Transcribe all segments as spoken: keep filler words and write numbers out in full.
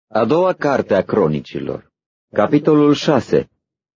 A doua carte a Cronicilor, capitolul șase.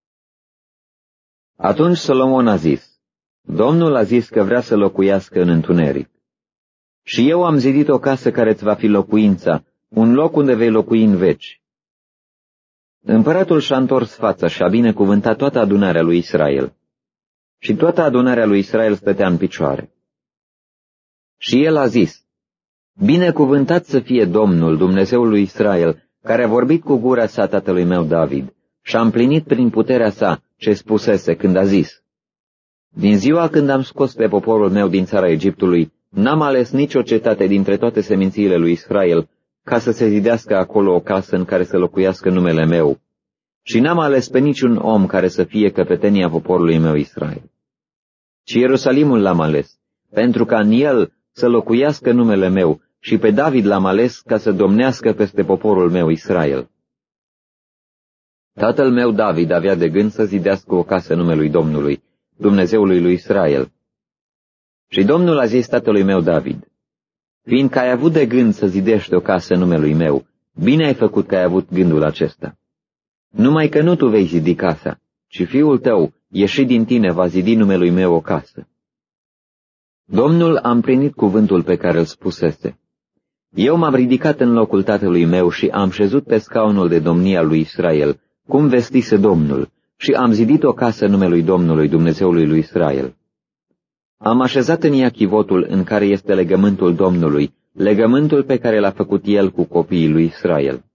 Atunci Solomon a zis, Domnul a zis că vrea să locuiască în întuneric. Și eu am zidit o casă care îți va fi locuința, un loc unde vei locui în veci. Împăratul și-a întors fața și a binecuvântat toată adunarea lui Israel. Și toată adunarea lui Israel stătea în picioare. Și el a zis, Binecuvântat să fie Domnul, Dumnezeul lui Israel, care a vorbit cu gura sa tatălui meu David și a împlinit prin puterea sa ce spusese când a zis, Din ziua când am scos pe poporul meu din țara Egiptului, n-am ales nicio cetate dintre toate semințiile lui Israel ca să se zidească acolo o casă în care să locuiască numele meu, și n-am ales pe niciun om care să fie căpetenia poporului meu Israel. Ci Ierusalimul l-am ales, pentru ca în el să locuiască numele meu, și pe David l-am ales ca să domnească peste poporul meu Israel. Tatăl meu David avea de gând să zidească o casă numelui Domnului, Dumnezeului lui Israel. Și Domnul a zis tatălui meu David, Fiindcă ai avut de gând să zidești o casă numelui meu, bine ai făcut că ai avut gândul acesta. Numai că nu tu vei zidi casa, ci fiul tău, ieșit din tine, va zidi numelui meu o casă. Domnul a împlinit cuvântul pe care îl spusese. Eu m-am ridicat în locul tatălui meu și am șezut pe scaunul de domnia lui Israel, cum vestise Domnul, și am zidit o casă numelui Domnului, Dumnezeului lui Israel. Am așezat în ea chivotul în care este legământul Domnului, legământul pe care l-a făcut el cu copiii lui Israel.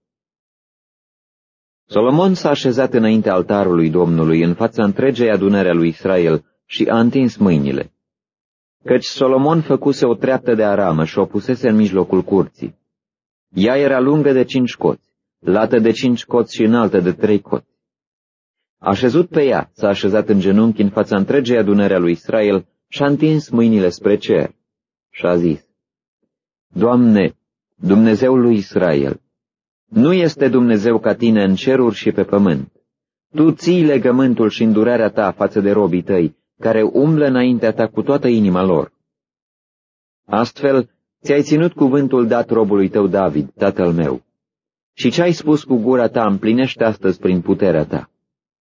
Solomon s-a așezat înaintea altarului Domnului în fața întregei adunări a lui Israel și a întins mâinile. Căci Solomon făcuse o treaptă de aramă și o pusese în mijlocul curții. Ea era lungă de cinci coți, lată de cinci coți și înaltă de trei coți. Așezut pe ea, s-a așezat în genunchi în fața întregei adunări a lui Israel și a întins mâinile spre cer și a zis, Doamne, Dumnezeul lui Israel, nu este Dumnezeu ca tine în ceruri și pe pământ. Tu ții legământul și îndurarea ta față de robii tăi, care umblă înaintea ta cu toată inima lor. Astfel, ți-ai ținut cuvântul dat robului tău David, tatăl meu, și ce ai spus cu gura ta împlinește astăzi prin puterea ta.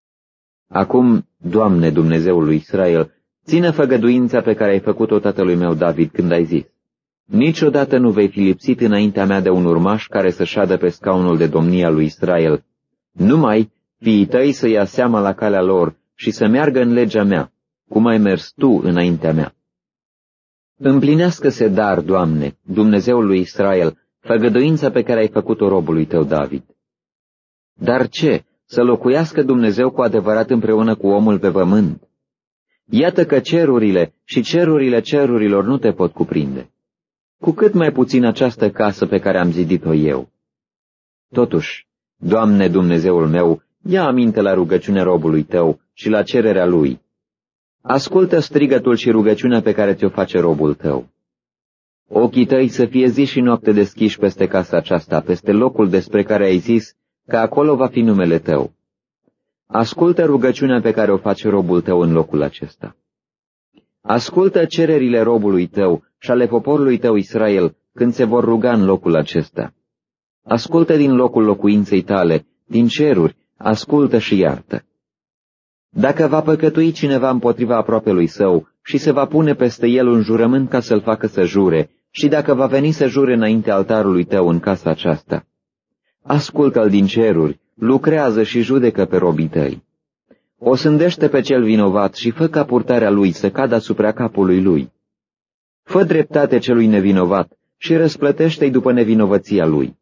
Acum, Doamne, Dumnezeul lui Israel, ține făgăduința pe care ai făcut-o tatălui meu David când ai zis, Niciodată nu vei fi lipsit înaintea mea de un urmaș care să șadă pe scaunul de domnia lui Israel, numai fiii tăi să ia seama la calea lor și să meargă în legea mea, cum ai mers tu înaintea mea. Împlinească-se dar, Doamne, Dumnezeul lui Israel, făgăduința pe care ai făcut-o robului tău David. Dar ce? Să locuiască Dumnezeu cu adevărat împreună cu omul pe pământ? Iată că cerurile și cerurile cerurilor nu te pot cuprinde. Cu cât mai puțin această casă pe care am zidit-o eu. Totuși, Doamne Dumnezeul meu, ia aminte la rugăciunea robului tău și la cererea lui. Ascultă strigătul și rugăciunea pe care ți-o face robul tău. Ochii tăi să fie zi și noapte deschiși peste casa aceasta, peste locul despre care ai zis că acolo va fi numele tău. Ascultă rugăciunea pe care o face robul tău în locul acesta. Ascultă cererile robului tău și ale poporului tău Israel când se vor ruga în locul acesta. Ascultă din locul locuinței tale, din ceruri, ascultă și iartă. Dacă va păcătui cineva împotriva aproapelui său și se va pune peste el un jurământ ca să-l facă să jure, și dacă va veni să jure înaintea altarului tău în casa aceasta, ascultă-l din ceruri, lucrează și judecă pe robii tăi. O sândește pe cel vinovat și fă ca purtarea lui să cadă asupra capului lui. Fă dreptate celui nevinovat și răsplătește-i după nevinovăția lui.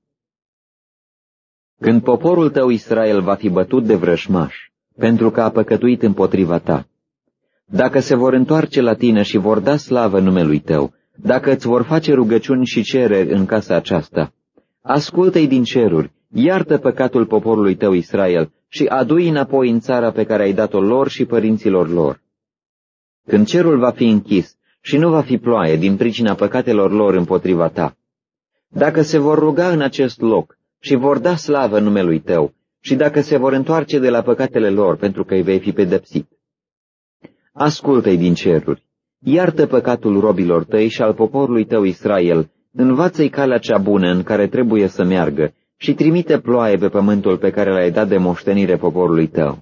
Când poporul tău Israel va fi bătut de vrășmași, pentru că a păcătuit împotriva ta, dacă se vor întoarce la tine și vor da slavă numelui tău, dacă îți vor face rugăciuni și cereri în casa aceasta, ascultă-i din ceruri, iartă păcatul poporului tău Israel și adu-i înapoi în țara pe care ai dat-o lor și părinților lor. Când cerul va fi închis și nu va fi ploaie din pricina păcatelor lor împotriva ta, dacă se vor ruga în acest loc și vor da slavă numelui tău, și dacă se vor întoarce de la păcatele lor pentru că îi vei fi pedepsit, ascultă-i din ceruri, iartă păcatul robilor tăi și al poporului tău Israel, învață-i calea cea bună în care trebuie să meargă și trimite ploaie pe pământul pe care l-ai dat de moștenire poporului tău.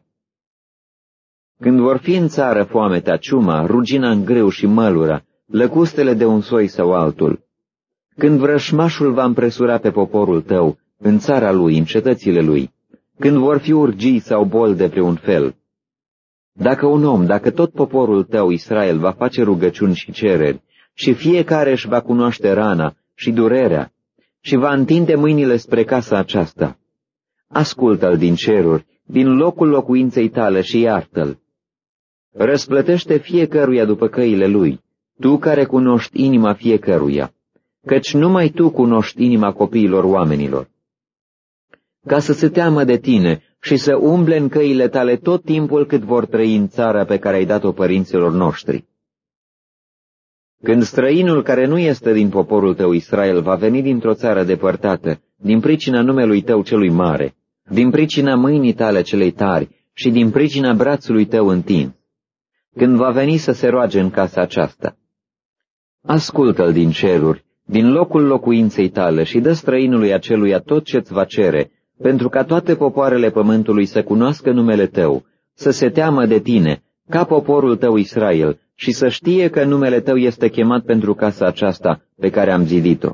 Când vor fi în țară foametea, ciuma, rugina în grâu și mălura, lăcustele de un soi sau altul, când vrășmașul va împresura pe poporul tău, în țara lui, în cetățile lui, când vor fi urgii sau boli de vreun fel, dacă un om, dacă tot poporul tău, Israel, va face rugăciuni și cereri, și fiecare își va cunoaște rana și durerea, și va întinde mâinile spre casa aceasta, ascultă-l din ceruri, din locul locuinței tale și iartă-l. Răsplătește fiecăruia după căile lui, tu care cunoști inima fiecăruia, căci numai tu cunoști inima copiilor oamenilor, ca să se teamă de tine și să umble în căile tale tot timpul cât vor trăi în țara pe care ai dat-o părinților noștri. Când străinul care nu este din poporul tău Israel va veni dintr-o țară depărtată, din pricina numelui tău celui mare, din pricina mâinii tale celei tari și din pricina brațului tău întins, când va veni să se roage în casa aceasta, ascultă-l din ceruri, din locul locuinței tale și dă străinului aceluia tot ce-ți va cere, pentru ca toate popoarele pământului să cunoască numele tău, să se teamă de tine, ca poporul tău Israel, și să știe că numele tău este chemat pentru casa aceasta pe care am zidit-o.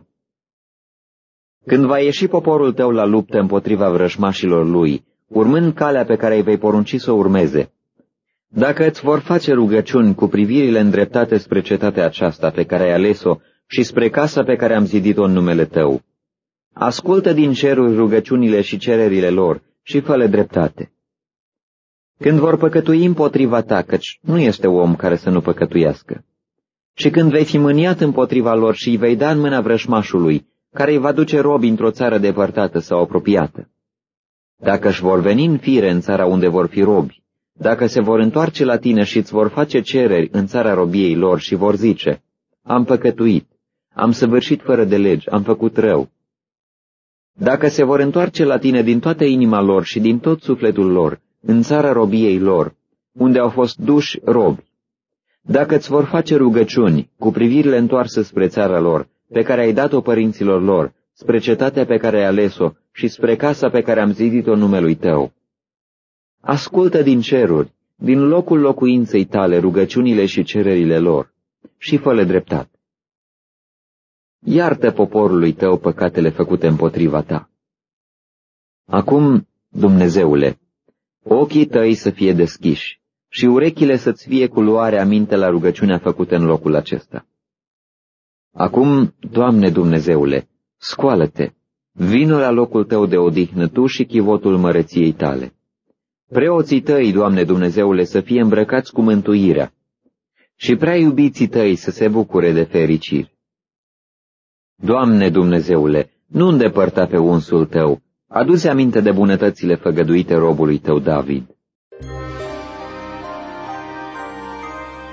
Când va ieși poporul tău la luptă împotriva vrăjmașilor lui, urmând calea pe care îi vei porunci să o urmeze, dacă îți vor face rugăciuni cu privirile îndreptate spre cetatea aceasta pe care ai ales-o și spre casa pe care am zidit-o în numele tău, ascultă din ceruri rugăciunile și cererile lor și fă-le dreptate. Când vor păcătui împotriva ta, căci nu este om care să nu păcătuiască, și când vei fi mâniat împotriva lor și îi vei da în mâna vrășmașului, care îi va duce robi într-o țară depărtată sau apropiată, dacă își vor veni în fire în țara unde vor fi robi, dacă se vor întoarce la tine și îți vor face cereri în țara robiei lor și vor zice, am păcătuit, am săvârșit fără de legi, am făcut rău, dacă se vor întoarce la tine din toată inima lor și din tot sufletul lor, în țara robiei lor, unde au fost duși robi, dacă îți vor face rugăciuni cu privirile întoarse spre țara lor, pe care ai dat-o părinților lor, spre cetatea pe care ai ales-o și spre casa pe care am zidit-o numelui tău, ascultă din ceruri, din locul locuinței tale, rugăciunile și cererile lor și fă-le dreptate. Iartă poporului tău păcatele făcute împotriva ta. Acum, Dumnezeule, ochii tăi să fie deschiși și urechile să-ți fie cu luare aminte la rugăciunea făcută în locul acesta. Acum, Doamne Dumnezeule, scoală-te, vină la locul tău de odihnă tu și chivotul măreției tale. Preoții tăi, Doamne Dumnezeule, să fie îmbrăcați cu mântuirea și prea iubiții tăi să se bucure de fericiri. Doamne Dumnezeule, nu îndepărta pe unsul tău, adu-ți aminte de bunătățile făgăduite robului tău David.